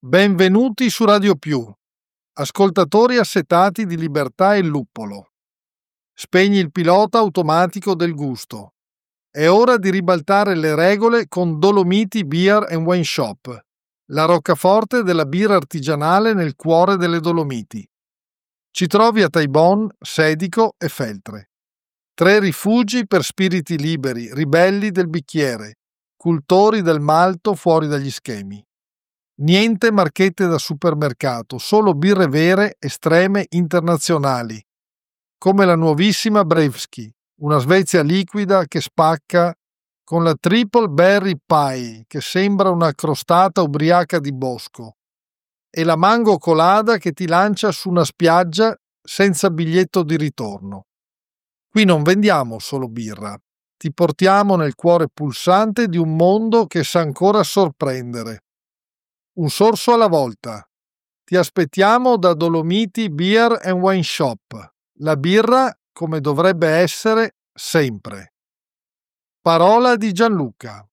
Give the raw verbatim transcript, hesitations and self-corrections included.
Benvenuti su Radio Più, ascoltatori assetati di Libertà e il Luppolo. Spegni il pilota automatico del gusto. È ora di ribaltare le regole con Dolomiti Beer and Wine Shop, la roccaforte della birra artigianale nel cuore delle Dolomiti. Ci trovi a Taibon, Sedico e Feltre. Tre rifugi per spiriti liberi, ribelli del bicchiere, cultori del malto fuori dagli schemi. Niente marchette da supermercato, solo birre vere, estreme, internazionali, come la nuovissima Brewski, una Svezia liquida che spacca con la Triple Berry Pie, che sembra una crostata ubriaca di bosco, e la Mango Colada che ti lancia su una spiaggia senza biglietto di ritorno. Qui non vendiamo solo birra, ti portiamo nel cuore pulsante di un mondo che sa ancora sorprendere. Un sorso alla volta. Ti aspettiamo da Dolomiti Beer and Wine Shop. La birra come dovrebbe essere sempre. Parola di Gianluca.